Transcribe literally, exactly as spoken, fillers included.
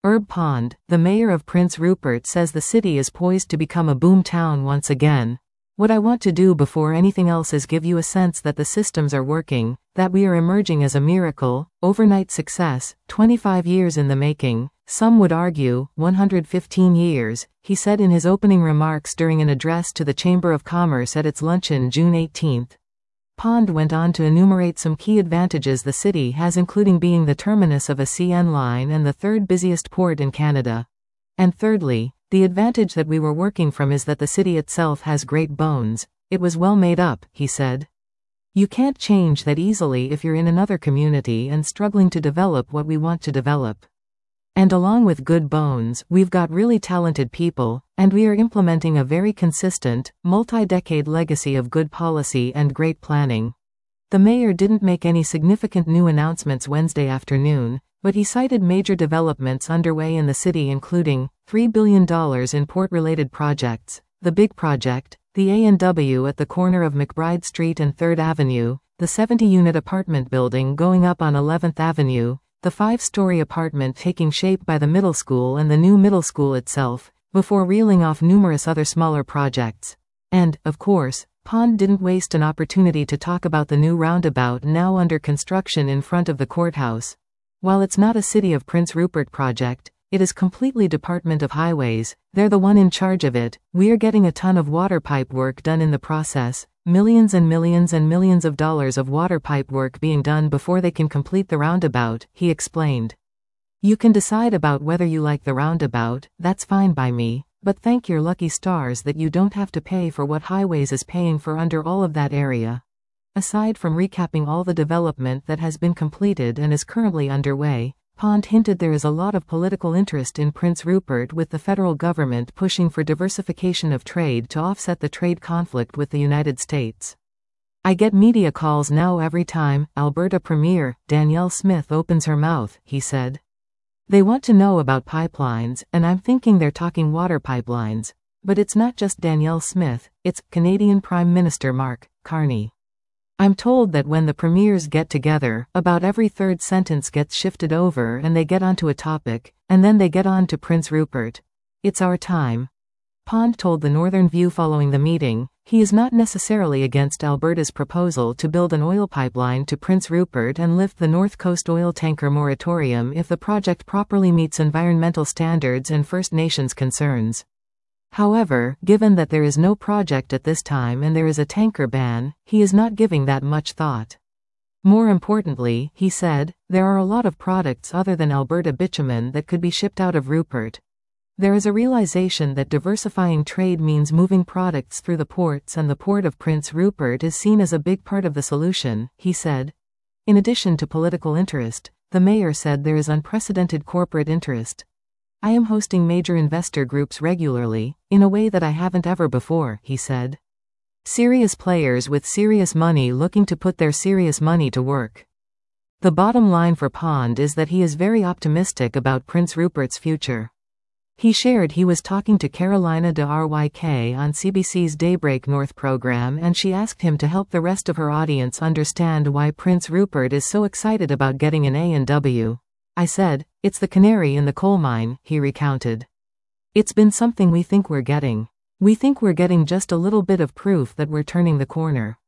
Herb Pond, the mayor of Prince Rupert, says the city is poised to become a boom town once again. What I want to do before anything else is give you a sense that the systems are working, that we are emerging as a miracle, overnight success, twenty-five years in the making, some would argue, one hundred fifteen years, he said in his opening remarks during an address to the Chamber of Commerce at its luncheon June eighteenth. Pond went on to enumerate some key advantages the city has, including being the terminus of a C N line and the third busiest port in Canada. And thirdly, the advantage that we were working from is that the city itself has great bones. It was well made up, he said. You can't change that easily if you're in another community and struggling to develop what we want to develop. And along with good bones, we've got really talented people, and we are implementing a very consistent, multi-decade legacy of good policy and great planning. The mayor didn't make any significant new announcements Wednesday afternoon, but he cited major developments underway in the city, including three billion dollars in port-related projects, the Big Project, the A and W at the corner of McBride Street and third Avenue, the seventy-unit apartment building going up on eleventh Avenue, the five-story apartment taking shape by the middle school and the new middle school itself, before reeling off numerous other smaller projects. And, of course, Pond didn't waste an opportunity to talk about the new roundabout now under construction in front of the courthouse. While it's not a City of Prince Rupert project, it is completely Department of Highways. They're the one in charge of it. We are getting a ton of water pipe work done in the process, millions and millions and millions of dollars of water pipe work being done before they can complete the roundabout, he explained. You can decide about whether you like the roundabout, that's fine by me, but thank your lucky stars that you don't have to pay for what Highways is paying for under all of that area. Aside from recapping all the development that has been completed and is currently underway, Pond hinted there is a lot of political interest in Prince Rupert, with the federal government pushing for diversification of trade to offset the trade conflict with the United States. I get media calls now every time Alberta Premier Danielle Smith opens her mouth, he said. They want to know about pipelines, and I'm thinking they're talking water pipelines. But it's not just Danielle Smith, it's Canadian Prime Minister Mark Carney. I'm told that when the premiers get together, about every third sentence gets shifted over and they get onto a topic, and then they get on to Prince Rupert. It's our time. Pond told the Northern View following the meeting, he is not necessarily against Alberta's proposal to build an oil pipeline to Prince Rupert and lift the North Coast oil tanker moratorium if the project properly meets environmental standards and First Nations concerns. However, given that there is no project at this time and there is a tanker ban, he is not giving that much thought. More importantly, he said, there are a lot of products other than Alberta bitumen that could be shipped out of Rupert. There is a realization that diversifying trade means moving products through the ports, and the port of Prince Rupert is seen as a big part of the solution, he said. In addition to political interest, the mayor said there is unprecedented corporate interest. I am hosting major investor groups regularly, in a way that I haven't ever before, he said. Serious players with serious money looking to put their serious money to work. The bottom line for Pond is that he is very optimistic about Prince Rupert's future. He shared he was talking to Carolina de Ryk on C B C's Daybreak North program, and she asked him to help the rest of her audience understand why Prince Rupert is so excited about getting an A and W. I said, it's the canary in the coal mine, he recounted. It's been something we think we're getting. We think we're getting just a little bit of proof that we're turning the corner.